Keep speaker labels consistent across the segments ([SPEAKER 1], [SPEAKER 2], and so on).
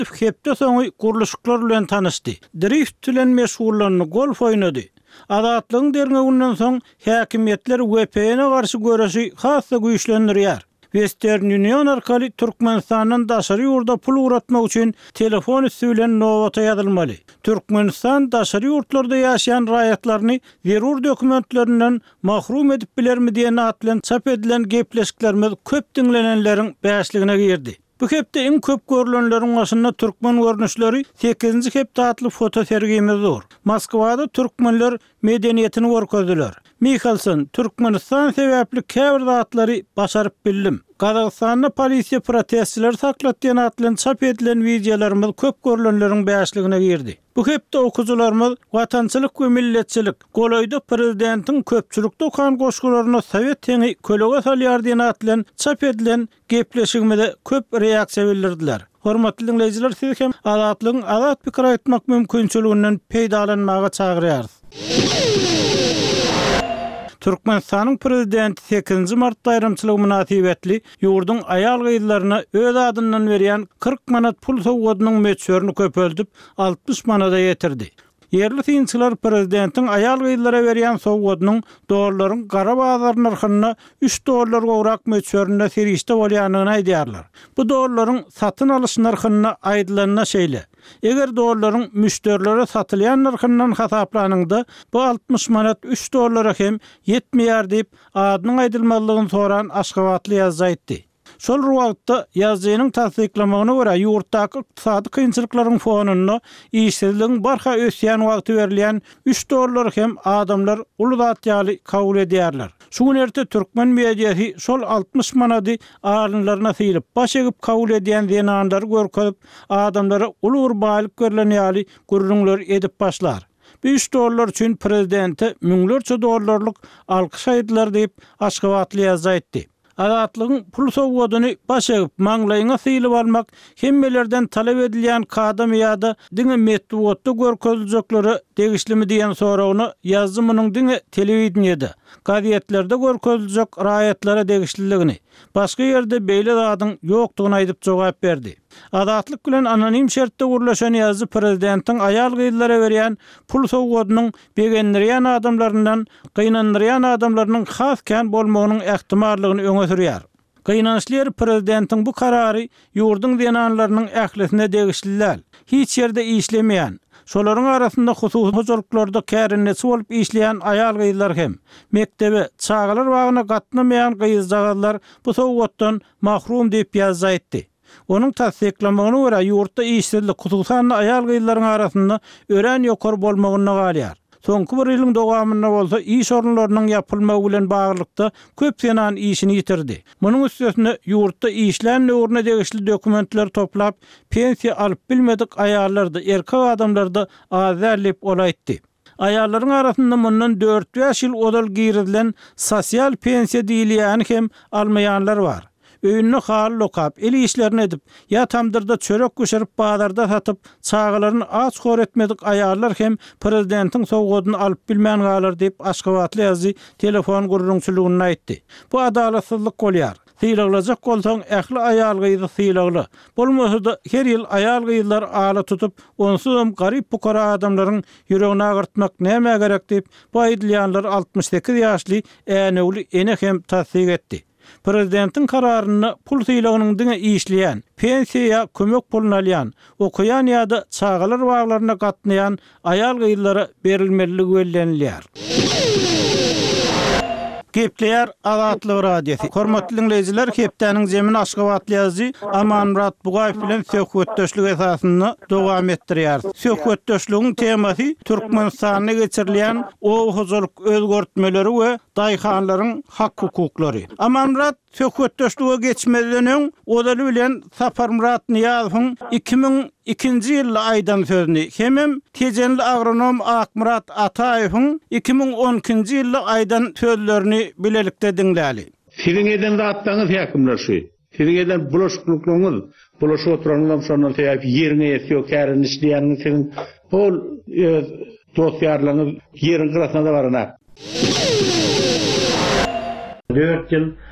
[SPEAKER 1] hepde soňy guruluşyklar bilen tanışdy. Drift bilen meşgullandy, golf oynady. Adatlygyň derňeginden soň häkimetler WPN-e garşy görüşi hassa güýçlendirýär. Western Union arkaly Türkmenistanyň daşary ýurda pul uratmak üçin telefon üstü bilen nowata ýazylmaly. Türkmenistan daşary ýurtlarda ýaşaýan raýatlaryny zerur dokumentlerinden mahrum edip bilermi diýen atlan çap edilen gepleşiklerimiz köp dinlenenleriň bäşligine girdi. Bu hepde en köp görülenlerin başında Türkmen görünüşleri 8. hepde atlı foto sergimiz var. Moskvada Türkmenler medeniyetini görkezdiler. Mikhalson, Türkmenistan sebäpli käbir zatları başaryp bildim. Kazakstanda polisiýa protestçiler saklatýan atlan çap edilen videolarymyz köp görülenleriň bäşligine girdi. Bu hepde okujularymyz watançylyk we milletçilik, golaýda prezidentiň köpçülükde okan goşgularyna Sowet teňi kölege salýar diýen atlan çap edilen gepleşigimizde köp reaksiýa bildirdiler. Hormatly dinleýijiler, siz hem azatlygyň azat pikir aýtmak mümkinçiliginden peýdalanmaga çagyrýarys. Türkmenistanyň prezidenti 8 martda aýrymçylyk münasibetli ýurdun aýal gyzlaryna öz adyndan berýän 40 manat pul sowgadynyň meçhörünü köpeldip 60 manata ýetirdi. Yerli synçylar prezidentiň aýal gyzlara berýän sowgadynyň dollaryň gara bazar narhyna 3 dollar gowrak meçhöründe serişde bolýanyny aýdýarlar. Bu dollaryň satyn alyş narhyna aýdylanyna şeýle. Eger dollaryň müşterilere satylýan narhyndan hasaplanyňda bu 60 manat 3 dollara hem ýetmeýär diýip adynyň aýdylmalygyny soran Aşgabatly ýazaýtdy. Şol wagtda ýazgynyň tasdiklamagyna görä ýurtdaky ykdysady kynçylyklaryň fonuna işsizligiň barha ösýän wagty berilýän 3 dollar hem adamlar uly zat ýaly kabul edýärler. Şu günlerde Türkmen mediýasy şol 60 manaty alynlaryna sylyp baş egip kabul edýän denanlary görkezip adamlara uly bir baýlyk berilen ýaly gurrunlar edip başlar. 3 dollar üçin prezidente müňlerçe dollarlyk alkyş aýdylar diýip Aşgabatly ýazaýtdy. Azatlygyň pul sowgadyny baş egip maňlaýyna sylyp almak hemmelerden talep edilýän kadam ýa-da diňe metbuatda görkeziljeklere degişlimi diýen soragyny ýazymynyň diňe telewizionyada, gazetlerde görkeziljek raýatlara degişliligini, başga ýerde beýle zadyň ýokdugyny aýdyp jogap berdi. Azatlyk bilen anonim şertde gurlaşan ýazdy prezidentiň aýal gyzlara berýän pul sowgadynyň begendirýän adamlaryndan gynandyrýan adamlarynyň has kän bolmagynyň ähtimallygyny öňe sürýär. Gynançlar prezidentiň bu karary ýurdun denanlarynyň ählisine degişliler. Hiç ýerde işlemeýän, şolaryň arasynda hususy hojuluklarda kärinesi bolup işleýän aýal gyzlar hem mektebe, çağalar wagyna gatnamaýan gyzlar bu sowgatdan mahrum diýip ýazaýtdy. Onun tasdiklamagyna görä ýurtda işsizlik hususan aýal gyzlaryň arasynda ören ýokary bolmagyna galýar. Soňky bir ýylyň dowamynda bolsa iş orunlarynyň ýapylmagy bilen baglykda köp senan işini ýitirdi. Munyň üstüne ýurtda işlän nöwrüne degişli dokumentler toplap pensiýa alyp bilmedik aýallarda, erkek adamlarda azarlyp olaýtdy. Aýallaryň arasynda mundan 4-5 ýyl odal girilen sosial pensiýa diýilýän hem almaýanlar bar. Öýünni hal lokap, eli işlerini edip, ya tamdırda çörek göşerip bazarda satıp, çağılarını aç hor etmedik ayarlar hem prezidentin sowgadyny alyp bilmän galar diýip Aşgabatly ýazdy telefon gurrunçylygyny aýtdy. Bu adalatsızlyk bolýar. Syýlagylajak bolsaň ähli aýal gyzy syýlagly. Bolmasa her ýyl aýal gyzlar ala tutup, onsuzam garyp pukara adamlaryň ýüregine agyrtmak näme gerek diýip, bu aýdylýanlar 68 ýaşly äneuli ene hem tasdik etdi. Prezidentin kararyny pul syýlagynyň diňe işleýän, pensiýa kömek pulunu alýan, okuyan ýa-da çağalar baglaryna gatnaýan aýal gyzlara berilmeligi bellenilýär. Gepleýär Azatlyk radiosi. Hormatly dinleýijiler, hepdeniň zemin Aşgabatly ýazdy Amanmurat Bugaýew bilen söhbetdeşlik esasyny dowam etdirýär. Söhbetdeşligiň temasy Türkmenistanyň geçirilýän ow-huzurluk özgörtmeleri we daýhanlaryň hak hukuklary. Amanmurat söhbetdeşlige geçmeden odaly bilen Safarmurat Niýazowyň 2002-nji ýyl aýdan sözüni hemem tejenli agronom Akmurat Ataýewiň 2012-nji ýyl aýdan sözlerini bilelikde diňläli.
[SPEAKER 2] Siziň eden zatlaryňyz häkimler şu. Siziň eden bulaşyklygyňyz, bulaşyp oturanyňyz şondan täýip ýerine ýetýär, kärin işleýäniň siziň bol dosýarlaryňyz ýerin gyrasynda barana. 4 ýyl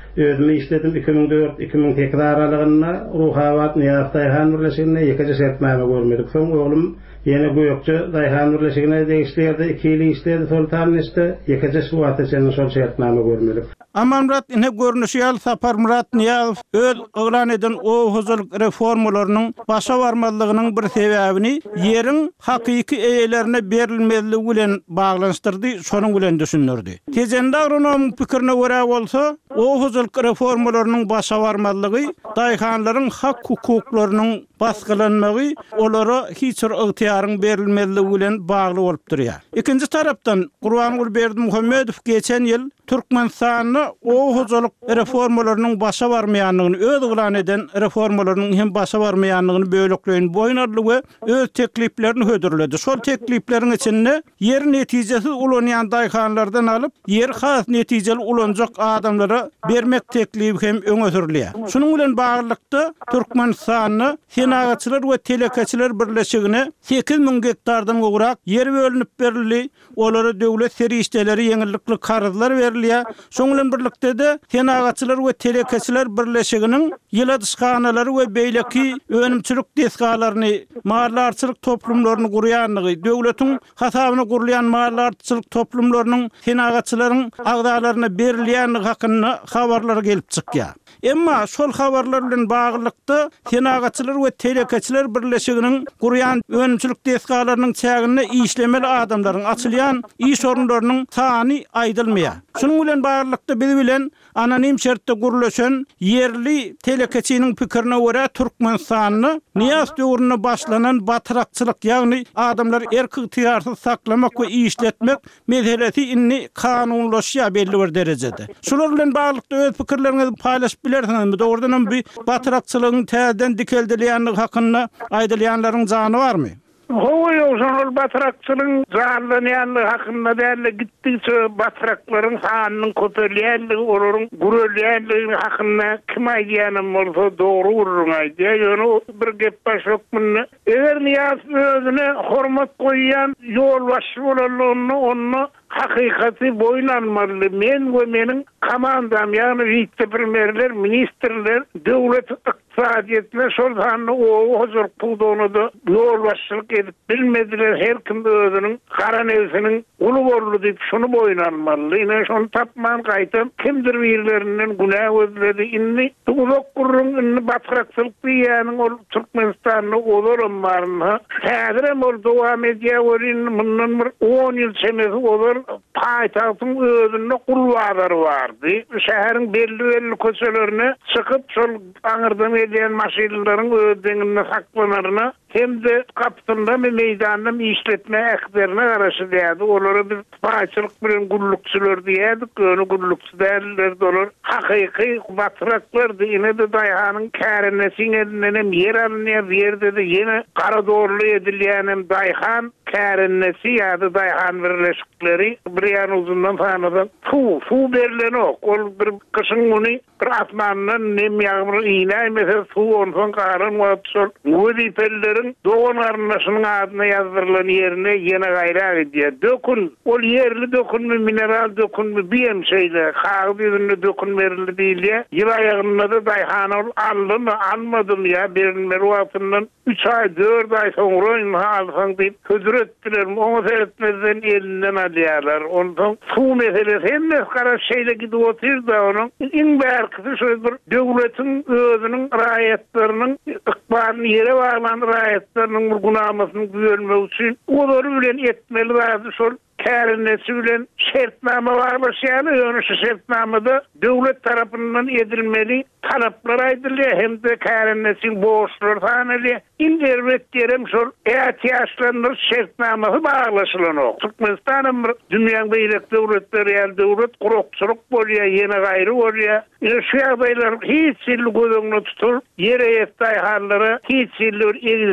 [SPEAKER 3] özümi işledim 2004-2008 aralygynda Ruhabat Niyaz Dayhan birleşigine ýekeje sertname görmedik. Soň oglum ýene Göýekçe Dayhan birleşigine deýişlerdi, 2 ýyl işledi, sol tarnysda ýekeje suwata seni sol sertname görmedik.
[SPEAKER 1] Amanrat ine görnüşýär Sapar Murat Niyaz öz oglan eden o huzurluk reformalarynyň başa barmalygynyň bir sebäbini ýeriň hakyky eýelerine berilmezligi bilen baglanşdyrdy, şonuň bilen düşünürdi. Tejende agronom pikirine görä bolsa, o huzurluk reformalarynyň başa barmalygy daýhanlaryň hak hukuklarynyň basgylanmagy, olara hiç bir ygtyýaryň berilmezligi bilen bagly bolup durýar. Ikinji tarapdan Gurban Berdimuhammedow geçen ýyl Türkmenistanyny o huzurluk reformalarynyň başa barmaýanlygyny, öz oglan eden reformalarynyň hem başa barmaýanlygyny bölekleýin boýnarlygy öz tekliplerini hödürledi. Şol teklipleriň içinde yer netijesi ulanýan daýhanlardan alyp yer has netijeli ulanjak adamlara bermek teklibi hem öňe sürülýär. Şunuň bilen baglykda Türkmenistanyny Senagatçylar we Telekaçylar birleşigine 8000 hektardan gowrak yer bölünip berildi. Olara döwlet serişdeleri ýeňillikli karzlar berilýär. Şoň bilen birlikde de Senagatçylar we Telekaçylar birleşiginiň ýyla dyşkanalary we beýleki önümçilik desgalaryny, mallarçylyk toplumlaryny gurýanlygy, döwletiň hasabyna gurulýan mallarçylyk toplumlarynyň Senagatçylaryň agdalaryna berilýänligi hakynda habarlar gelip çykýar. Emma şol habarlar bilen baglykda Senagatçylar we Telekaçylar birleşiginiň gurýan önümçilik desgalarynyň çägine işlemeli adamlaryň açylýan iş orunlarynyň sany aýdylmaýar. Şunuň bilen baglykda biz bilen anonim şertde gurulaşan yerli telekaçynyň pikirine görä Türkmenistanyny Niyaz döwrüne başlanan batyrakçylyk, ýagny adamlar erki ýygyarsyz saklamak we işletmek meselesi inni kanunlaşýar belli bir derejede. Şular bilen baglykda öz pikirleriňizi paýlaşyp bilersiňizmi? Dogrudan bir batyrakçylygyň täzeden dikildilýänligi hakynda aýdylýanlaryň jany barmy?
[SPEAKER 4] Hoýa şol batyrakçylygyň janlanýanlygy hakynda däli gitdiňçe batyraklaryň sanynyň köperilýänligi, olaryň gurulýanlygy hakynda kim aýdýanym bolsa dogry urun aýdýar. Ýöne bir gep başokmyny. Eger Niyaz özüne hormat goýýan ýolbaşçy bolanlygyny onu hakykati boýlanmaly. Men we meniň komandam, ýagny vice-premierler, ministrler, döwlet iqtisadiýetine şol sanyny o huzur puldonyda ýolbaşçylyk edip bilmediler. Her kim özüniň gara nefsiniň ulu boldy diýip şunu boýlanmaly. Ine şonu tapman gaýtam kimdir birlerinden günah özledi. Inni uzak gurrun inni batyrakçylyk diýäniň ol Türkmenistanyny olaram barmy? Häzirem ol dowam edýär bolýan mundan 10 ýyl çemesi olar paýtagtyň özünde gulwadary bardy. Şäheriň belli köçelerine çykyp şol aňyrdan edýän maşinalaryň özüňinde saklanaryna hem de kapitanda meýdanda işletme ähderine garaşy diýdi. Olary bir paýçylyk bilen gullukçylar diýdi. Göni gullukçy däller dolar. Hakyky batraklar diýene de daýhanyň kärennesinden hem yer alynýar, ýerde de ýene gara dorly edilýän daýhan kärennesi ýa-da daýhan birleşikleri bir ýan uzundan fanadan su berilen ok. Ol bir kışın güni bir atmandan nem ýağmur iýnäý mesela su ondan garan wapsol wezipellerin doğan arnaşynyň adyna ýazdyrylan ýerine ýene gaýra edýär. Dökün, ol ýerli dökünmi, mineral dökünmi biýem şeýle hagy ýerine dökün berildi diýilýär. Ýyl aýagynda da daýhan ol aldymy, almadym ýa berilmeli wagtyndan 3 ay 4 ay soňra alsaň diýip hödür etdiler. Oňa seretmezden elinden alýarlar. Ondan su meselesi hem kara şeýle gidip oturdy onuň. Iň bärkisi şol bir döwletiň özüniň raýatlarynyň ykbalyny ýere baglan raýatlarynyň bir günahmasyny görmek üçin olary bilen etmeli wagty şol kärennesi bilen şertname barmy? Ýöne şu şertnamada döwlet tarapyndan edilmeli talaplar aýdylýar hem de kärennesi borçlar sanylýar. İnderwet derem şol ähtiýaçlaryň şertnamasy baglaşylan ok. Türkmenistanyň dünýäň beýlek döwletleri ýa döwlet gurukçylyk bolýar, ýene gaýry bolýar. Şu ýagdaýlar hiç ýyl gözüňde tutup ýere ýetdi hallary hiç ýyl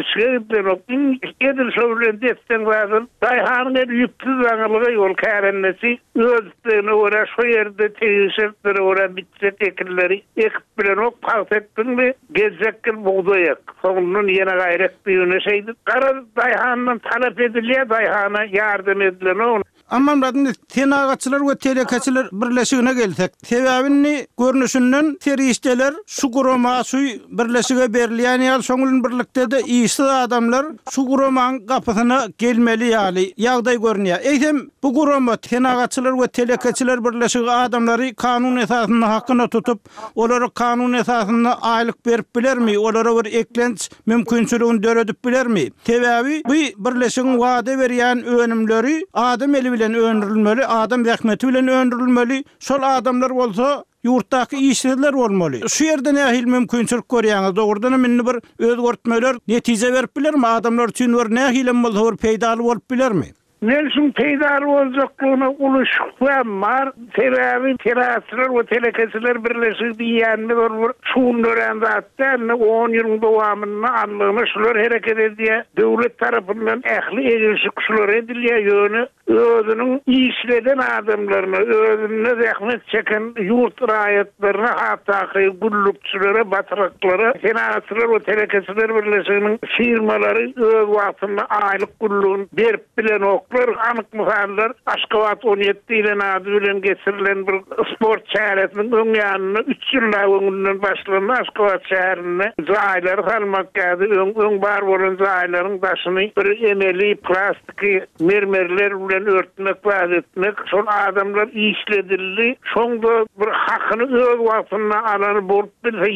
[SPEAKER 4] edilşigi bilen destek wagtyn daýhanyň ýüpsiz aňylygy ýol kärennesi özüne görä şu ýerde teýişleri görä bitset ekilleri ekip bilen ok paýtekdiňmi gezekil buğdaýak. Soňundan ýene gaýret diýene şeýdi. Gara daýhandan talap edilýär, daýhana ýardym edilen
[SPEAKER 1] Amman radın tenagaçylar we telekaçylar birleşigine gelsek. Sebäbini görnüşünden teristler Suguroma suy birleşige berilýän ýaly şoňulun birlikde de iyisi adamlar Suguromanyň gapysyna gelmeli ýaly ýagdaý görünýär. Eýsem bu gurama tenagaçylar we telekaçylar birleşigi adamlary kanun esasyny hakyna tutup, olary kanun esasyny aýlyk berip bilermi? Olara bir eklenç mümkinçiligini döredip bilermi? Sebäbi bu birleşigiň wada berýän önümleri adam eli bilen öndürilmeli, adam zähmeti bilen öndürilmeli. Şol adamlar bolsa yurtdaky işçiler bolmaly. Şu ýerde nähil mümkinçilik görýäňiz? Dogrudan minni bir özgörtmeler netije berip bilermi? Adamlar üçin bir nähil bolsa bir peýdaly bolup bilermi?
[SPEAKER 4] Nelsin peýdar boljaklygyna uluşyk var. Sebäbi teraslar we telekaçylar birleşigi diýänli bir şuun dören zatda 10 ýyl dowamyny anlygyny şular hereket edýär. Döwlet tarapyndan ähli egilşik şular edilýär ýöne özüniň işleden adamlaryna, özüne zähmet çeken ýurt raýatlaryna, hatda gullukçylary, batraklara, teraslar we telekaçylar birleşiginiň firmalary öz wagtyny aýlyk gullugyny berip bilen anyk mysallar Aşgabat 17 ýylyň ady bilen geçirilen bir sport şäheriniň öňýanyny 3 ýylda öňünden başlanan Aşgabat şäherine jaýlary salmak kädi öň bar bolan jaýlaryň daşyny bir emeli plastik mermerler bilen örtmek wagtynda şol adamlar işledildi. Şoňda bir hakyny öz wagtyna alan bolup bilse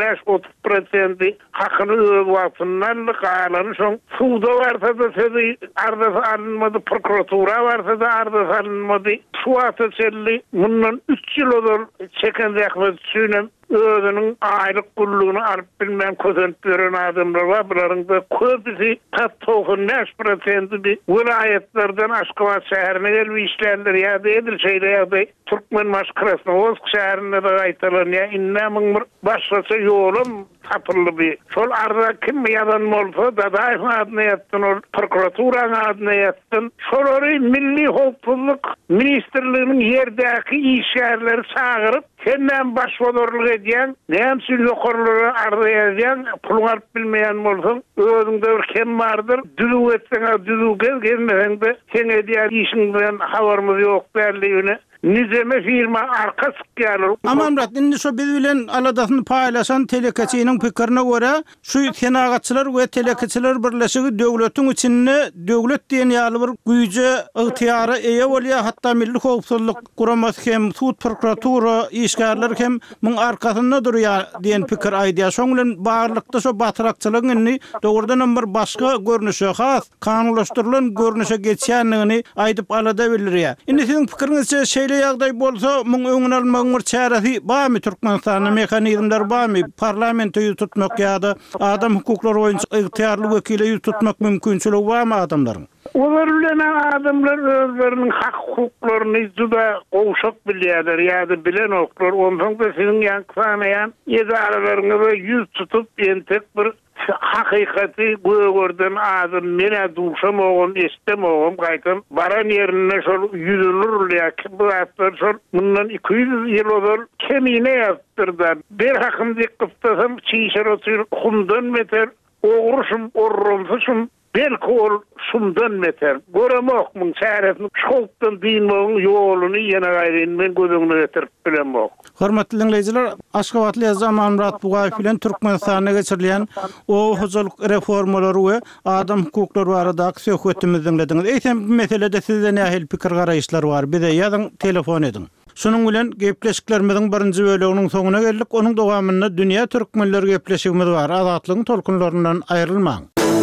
[SPEAKER 4] 25-30% hakyny öz wagtyna alan şoň suwda barsa da sezi arda alınmadı, prokuratura varsa da arda salınmadı. Şu ateşeli bundan 3 ýyl çeken zähmet üçin özüniň aýlyk gullugyny alyp bilmän közenip beren adamlar var. Bularyň da köpüsi tattoğun 5% bir vilayetlerden Aşgabat şäherine gelip işlerler ýa-da edil şeýle ýa-da Türkmen Maşkrasnowsk şäherine de gaýtalan ýa inneming bir başgaça ýolum tapyldy bir. Şol arda kim ýadan bolsa da daýma adyna ýetdi, ol prokuratura adyna ýetdi. Şolary Milli Howpsuzlyk Ministrliginiň ýerdäki işgärleri çagyryp senden başwodurlyk edýän, näme ýokarlary arda ýazýan, pul alyp bilmeýän bolsaň, özüňde bir kim bardyr, düzüp etseň, düzüp gelmeýäňde sen edýän işiň bilen habarymyz ýok derligine. Nizeme firma arka sıkýarlar.
[SPEAKER 1] Aman indi şu biz bilen aladasyny paýlaşan telekaçynyň pikirine görä, şu tenagaçylar we telekaçylar birleşigi döwletiň içinde döwlet diýen ýaly bir güýje ygtyýary eýe bolýar, hatda Milli Howpsuzlyk guramasy hem sud prokuratura işgärler hem muň arkasynda durýar diýen pikir aýdýar. Şoň bilen barlykda şu batrakçylygyny dogrudan bir başga görnüşe has, kanunlaşdyrylan görnüşe geçýänligini aýdyp alada bilýär. Indi siziň pikiriňizçe şeýle ýagdaý bolsa, muň öňüne almagyň bir çäresi barmy? Türkmenistanyň mehanizmlary barmy? Parlamento ýutmak ýa-da adam hukuklary boýunça ygtyýarly wekili ýutmak mümkinçiligi barmy adamlaryň?
[SPEAKER 4] Olar bilen adamlar özleriniň hak hukuklaryny juda gowşak bilýärler ýa-da bilen oklar. Ondan da siziň ýankanaýan ýazarlaryňyza ýüz tutup entek bir hakykaty göwürden adam mene duşamagam, estemagam gaýtan baran ýerine şol ýüzülür ýa-ki bu atlar şol bundan 200 ýyl ozal kemine ýaptyrdan. Bir hakym dikkatdasam çiýşer otyr humdan meter ogurşum orrumsum belki ol şundan meter. Göremek mün çäresini şolkdan diýmegiň ýoluny ýene gaýryn men gözüňe getirip bilenmok.
[SPEAKER 1] Hormatly dinleýijiler, Aşgabatly Ýazam Murat Bugaýew bilen Türkmenistana geçirilen o huzulyk reformalary we adam hukuklary baradaky söhbetimizi dinlediňiz. Eýsem bu meselede sizde nähil pikir garaýyşlar bar? Bize ýazyň, telefon edin. Şunun bilen gepleşiklerimiziň birinji böleginiň soňuna geldik. Onuň dowamynda dünýä türkmenleri gepleşigimiz bar. Azatlygyň tolkunlaryndan aýrylmaň.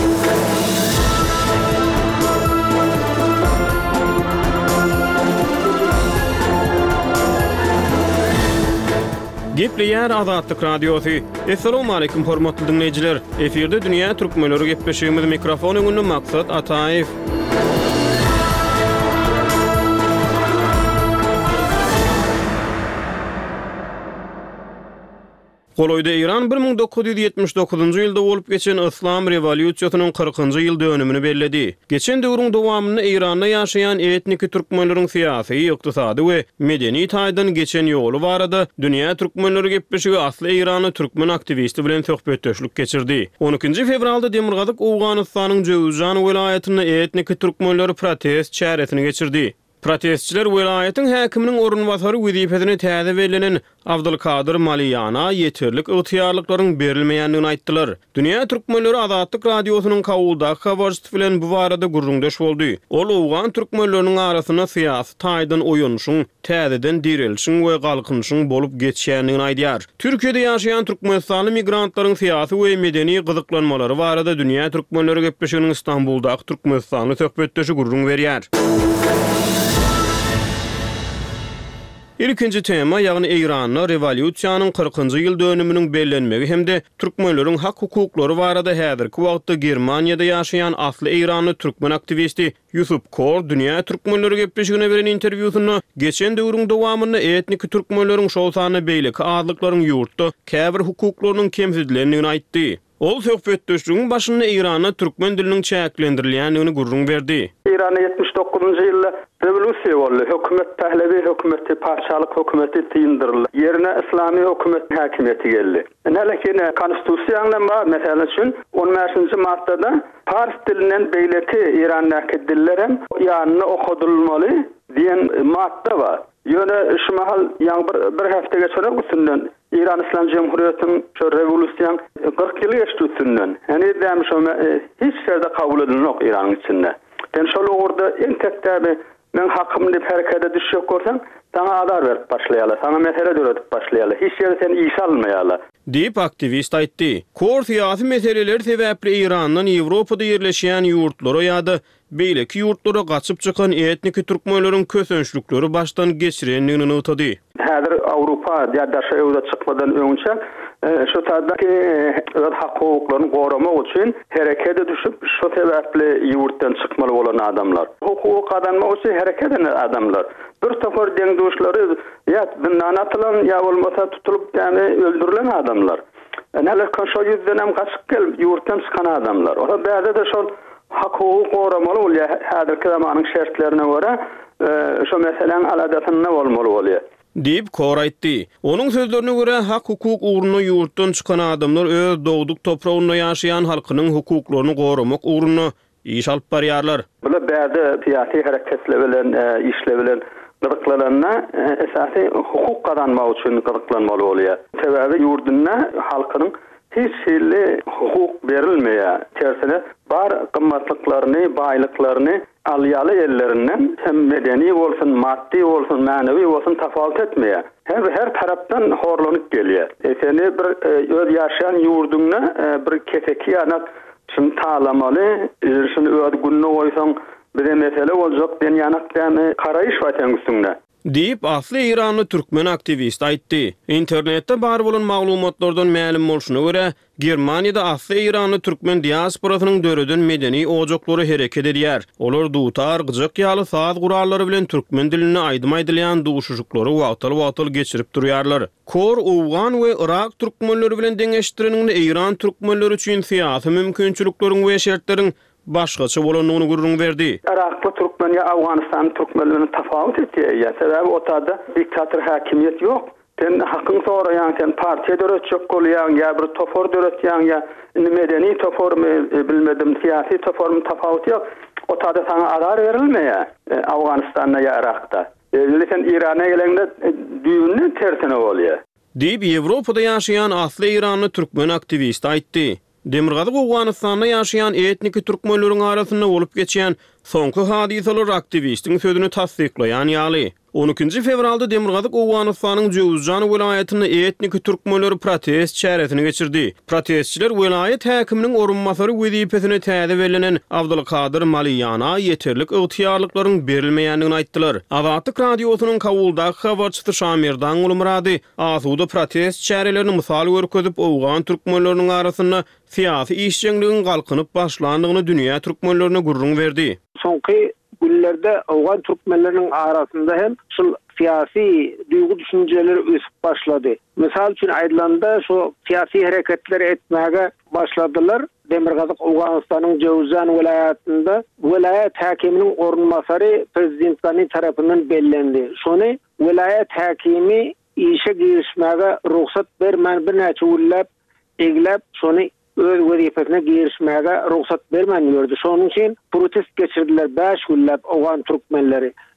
[SPEAKER 5] Gepleýär Azatlyk radiosu. Assalamu alaykum hormatly dinleýijiler. Eferde dünýä türkmenleri gepleşigimiz mikrofon öňünde Maksat Ataýew. Goloyda İran 1979-njy ýylda bolup geçen İslam rewolýusiýasynyň 40-njy ýyl dönümini bellädi. Geçen döwrüň dowamyny İranda ýaşaýan etniki türkmenleriň syýasy, ykdysady we medeni taýdan geçen ýoly barada dünýä türkmenleri gepleşigi asly İrany türkmen aktivisti bilen söhbetdeşlik geçirdi. 12-nji fevralda Demirgazyk Awganystanyň Jowzjan welaýatyny etniki türkmenleri protest çäresini geçirdi. Protestçiler welaýatyň häkiminiň orunbasary wezifesine täze berilenen Abdulkadir Maliyana ýeterlik ygtyýarlyklaryň berilmeýändigini aýtdylar. Dünýä türkmenleri Azatlyk radiosynyň kabuldaky habarçysy bilen bu barada gurrundaş boldy. Ol owgan türkmenleriniň arasyna syýasy taýdan oýunşyň, täzeden dirilişiň we galkynyşyň bolup geçýändigini aýdýar. Türkiýede ýaşaýan türkmenistany migrantlaryň syýasy we medeni gyzyklanmalary barada dünýä türkmenleri gepleşiginiň Istanbuldaky Türkmenistany söhbetdeşi gurrun berýär. İlkinci tema ýagny Eýranyň rewolýusiýanyň 40-njy ýyl dönüminiň bellenmegi hemde türkmenleriň hak hukuklary barada häzirki wagtda Germaniýada ýaşaýan asly Eýranly türkmen aktivisti Yusuf Kor dünýä türkmenleri gepleşigine beren interwýusyny geçen döwrüň dowamynda etnik türkmenleriň şol sany beýleki azlyklaryň ýurtda käbir hukuklarynyň kemsizlendigini aýtdy. Ol söhbetdeşigiň başynda Eýranyň türkmen diliniň çäklendirilýändigini gurrun berdi.
[SPEAKER 6] Eýranyň 79-njy ýylda rewolýusiýa boldy. Hökümet Pehlevi hökümeti, parçalyk hökümeti tyýndyryldy. Ýerine islamy hökümet häkimiýeti geldi. Nälekin konstitusiýanyň bar, meselem üçin 15-nji maddada fars dilinden beýleki Eýranyň diller hem ýanyna okudulmaly diýen madda bar. Ýöne şu mahal bir hafta geçene üstünden İran İslam Cumhuriyeti'nin şu rewolýusiýan 40 ýyly geçdi üstünden. Yani däme şu hiç şerde kabul edilen İran'ın içinde. Ben şol orada en tektabi men hakkımda harekete düşüp görsem sana adar verip başlayalar. Sana mesele öğretip başlayalar. Hiç yerde seni iş almayalar.
[SPEAKER 5] Deyip aktivist aýtdy. Kor syýasy meseleler sebäpli Eýrandan Ýewropada ýerleşýän ýurtlara ýa-da beýleki ýurtlara gaçyp çykan etnik türkmenleriň kösünçlükleri baştan geçirendigini ýytdy.
[SPEAKER 6] Häzir Awropa ýa-da şeýle çykmadan öňçe şu taýdaki öz hak hukuklaryny goramak üçin herekete düşüp şu sebäpli ýurtdan çykmaly bolan adamlar. Hukuk adamlar üçin hereket eden adamlar. Bir topar deňdüşleri ýa bindan atylan ýa bolmasa tutulup ýani öldürilen adamlar. Näler şo ýüzden hem gaçyp gelip ýurtdan çykan adamlar. Ora bäze de şol hak hukuk goramaly bolýar. Häzirki zamanyň şertlerine görä şu meselen aladatyny bolmaly bolýar.
[SPEAKER 5] Deyip Kor aýtdy. Onuň sözlerine görä hak hukuk uğruna ýurtdan çykan adamlar öz dowduk toprağynda ýaşaýan halkynyň hukuklaryny goramak uğruna iş alyp barýarlar.
[SPEAKER 6] Bula bäze syýasy hareketler bilen işle bilen gyzyklananna esasy hukuk kazanmak üçin gyzyklanmaly bolýar. Sebäbi ýurdyna halkynyň hiç şeýle hukuk berilmeýär. Tersine bar gymmatlyklaryny, baýlyklaryny alýaly ýerlerinden hem medeni bolsun, maddi bolsun, manevi bolsun tafawut etmeýär. Her tarapdan horlanyp gelýär. Seni bir öz ýaşaýan ýurduňda bir keseki ýanat şunu taýlamaly, şunu öz gününe goýsaň bir mesele boljak, den ýanakdan garaýyş watan üstünde.
[SPEAKER 5] Deyip asly Eýranly türkmen aktivist aýtdy. İnternetde bar bolan maglumatlardan ma'lum bolşuna görä, Germaniýada asly Eýranly türkmen diasporasynyň döreden medeni ojaklary hereket edýär. Olar dutar, gyjak ýaly saz gurallary bilen türkmen dilini aýdym-aýdylýan duşuşuklary wagtal geçirip durýarlar. Kor Owgan we Irak türkmenleri bilen deňeşdirenigini Eýran türkmenleri üçin syýasy mümkinçilikleriň we şertleriň başgaça bolanyny gurrun berdi.
[SPEAKER 6] Irakly türkmen ýa Awganistan türkmenlerini tafawut etýär. Sebäbi otada diktator häkimiýet ýok. Sen hakyň soraýan, sen partiýa döretjek bolýan, ýa bir tofor döretýän, ýa medeni tofor bilmedim, syýasy tofor tafawut ýok. Otada sana arar berilmeýär. Awganistanda ýa Irakda. Lekin Irana gelende düýünni tersine bolýar.
[SPEAKER 5] Diýip Ýewropada ýaşaýan asly Eýranly türkmen aktivist aýtdy. Demirgazyk Awganistanda ýaşaýan etnik türkmenleriň arasynda bolup geçýän soňky hadisalar aktivistiň sözüni tasdiklaýan ýaly. 12-nji fevralda Demirgazyk Awganistanyň Jowzjan welaýatyny etnik türkmenleri protest çäresine geçirdi. Protestçiler welaýat häkiminiň orunmasary wezifesine täze berilenen Abdulkadir Maliyana ýeterlik ygtyýarlyklaryň berilmeýändigini aýtdylar. Azatlyk radiosynyň kabuldaky habarçysy Şamirdan Ulumrady asuda protest çärelerini mysal görkezip Awgan türkmenleriniň arasynda syýasy işçiligiň galkynyp başlandygyny dünýä türkmenlerine gurrun berdi.
[SPEAKER 7] Soňky günlerde Awgan türkmenleriniň arasynda hem şol siyasi duygu düşünceleri ösüp başladı. Misal üçün aýdylanda şu siyasi hareketler etmäge başladylar. Demirgazyk Awganistanyň Jowzjan welaýatynda welaýat häkiminiň orunmasary prezidentiniň tarapyndan bellendi. Şonu welaýat häkimi işe girişmäge ruhsat bermän bir näçe ýyllap eglep şonu öz wezifesine girişmäge ruhsat bermän ýördi. Şonuň üçin protest geçirdiler 5 ýyllap Awgan türkmenleri.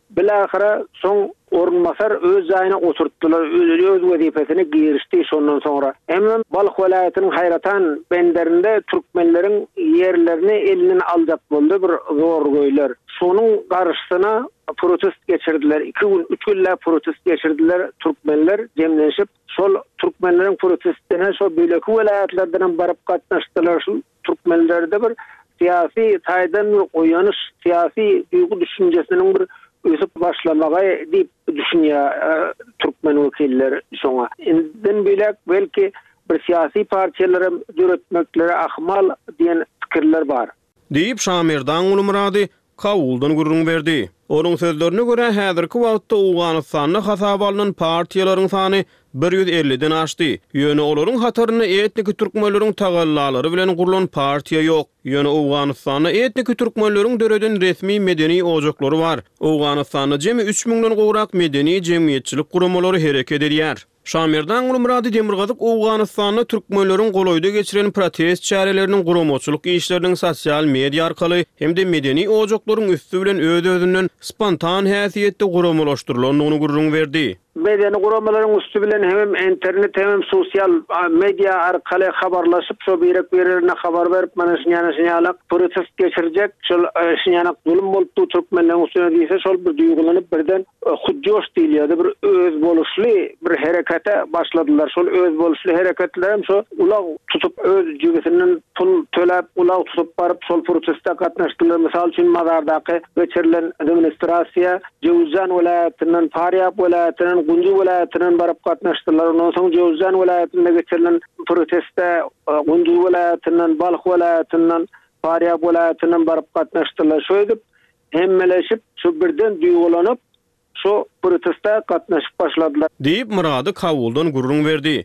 [SPEAKER 7] Bilahara son orunmasar öz ayına oturttular, öz vazifesini girişti şondan sonra. Hemen Balık vilayetinin Hayratan benderinde Türkmenlerin yerlerini elinden alacak boldy bir zor goýlar. Şonun garşysına protest geçirdiler. 2 gün, 3 günler protest geçirdiler Türkmenler jemleşip. Şol Türkmenlerin protestine şol böleki vilayetlerden barıp gatnaşdylar. Şu Türkmenlerde bir siyasi taýdan bir oýanyş, siyasi duýgu düşünjesinin bir ösüp başlamaga diýip düşünýär Türkmen wekilleri şoňa. Enden bilek belki bir siyasi partiýalary jöretmekleri ahmal diýen pikirler bar.
[SPEAKER 5] Diýip Şamirdan Ulumurady Kawuldan gurrun berdi. Onun sözlerine göre häzirki wagtda Awganystanda hasap alynan partiýalaryň sany 150-den aşdy. Ýöne olaryň hataryna etnik türkmenleriň tagallalary bilen gurulan partiýa ýok. Ýöne Awganystanda etnik türkmenleriň döreden resmi medeni ojaklary bar. Awganystanda jemi 3000-den gowrak medeni jemgyýetçilik guramalary hereket edýär. Şamirdan Ulumurady Demirgazyk Awganystanda türkmenleriň goloýda geçiren protest çäreleriniň guramaçylyk işleriniň sosial media arkaly hem de medeni ojaklaryň üstü bilen öz-özünden spontan häsiýetde guramalaşdyrylandygyny gurrun berdi.
[SPEAKER 7] Medeni guramaların üstü bilen hem internet hem sosyal medya arkaly habarlaşıp şo birine habar berip mana şňana protest geçirecek şol şňana zulüm bolupdy Türkmenleriň üstüne diýse şol bir duýgulanyp birden hujjoş diýilýärdi, bir öz boluşly bir herekete başladylar. Şol öz boluşly hereketler hem şo ulag tutup öz jügesinden pul töläp ulag tutup barıp şol protestde gatnaşdylar. Misal üçin Mazardaky geçirilen administrasiýa Jowzan vilayetinden Faryab vilayetinden Gunju vilayetinden barıp gatnaşdylar. Ondan soň Jowzan vilayetinde geçirilen protestde Gunju vilayetinden, Balyk vilayetinden, Faryab vilayetinden barıp gatnaşdylar. Şo edip hemmeleşip şu birden duýgulanyp şu protestde gatnaşyp başladylar.
[SPEAKER 5] Diýip Murady Kawuldan gurrun berdi.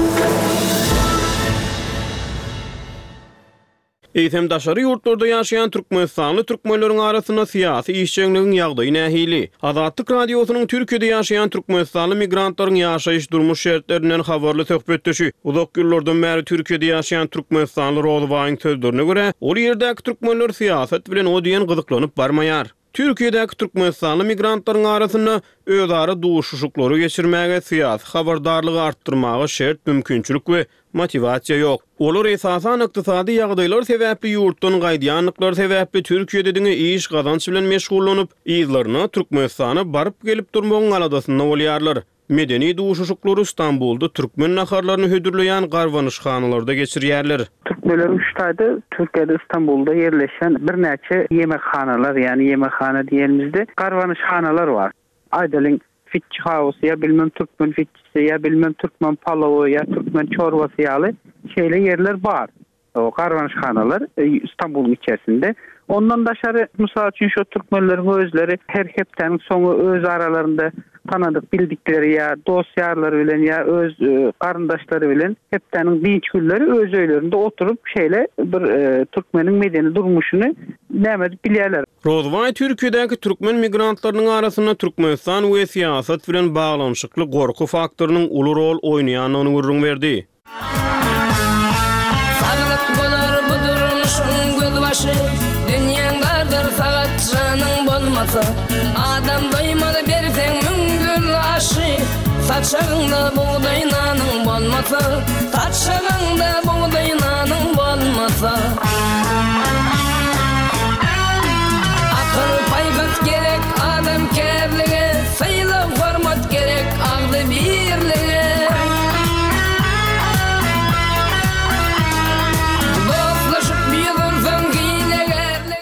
[SPEAKER 5] Eýsem daşary ýurtlarda ýaşaýan Türkmenistanly türkmenleriň arasyna syýasy işçiligiň ýagdaýy nähili. Azatlyk radiosynyň Türkiýede ýaşaýan türkmenistanly migrantlaryň ýaşaýyş durmuş şertlerinden habarly söhbetdeşi. Uzak ýyllardan bäri Türkiýede ýaşaýan türkmenistanly Rozawaň sözlerine görä, ol ýerdäki türkmenler syýasat bilen o diýen gyzyklanyp barmaýar. Türkiýedäki türkmenistanly migrantlaryň arasyna özara duşuşuklary geçirmäge, syýasy habardarlygy artdyrmaga şert mümkinçilik we motivasiýa ýok. Olar esasan ykdysady ýagdaýlar sebäpli ýurtdan gaýdýanlyklar sebäpli Türkiýede diňe iş gazanç bilen meşgullanyp, ýyllaryna Türkmenistana baryp gelip durmagyň aladasyna bolýarlar. Medeni duşuşuklary İstanbulda türkmen naharlaryny hödürleýän garwanyşhanalarda geçirýärler.
[SPEAKER 8] Türkmenler Uştaýda Türkiýede İstanbulda yerleşen bir näçe yemekhanalar, ýani yemekhana diýelimizde garwanyşhanalar bar. Aýdalyň Fitch House ýa bilmem Türkmen Fitch'si ýa bilmem Türkmen palawy ýa Türkmen çorbasy ýaly şeýle yerler bar. O garwanyşhanalar İstanbul içerisinde. Ondan daşary mysal üçin şu türkmenleriň özleri her hepden soňu öz aralarında tanadyk bildikleri ýa dosýarlary bilen ýa öz garyndaşlary bilen hepdeniň diňç günleri öz öýlerinde oturup şeýle bir türkmeniň medeni durmuşyny näme bilýärler.
[SPEAKER 5] Rozawaň Türkiýedäki türkmen migrantlarynyň arasyna Türkmenistan we syýasat bilen baglanşykly gorku faktorynyň uly rol oýnaýanyny gurrun berdi.
[SPEAKER 9] Adam doymady berseň müngül aşy, saçagynda buğdaýnyň bolmasa, taçagynda buğdaýnyň bolmasa.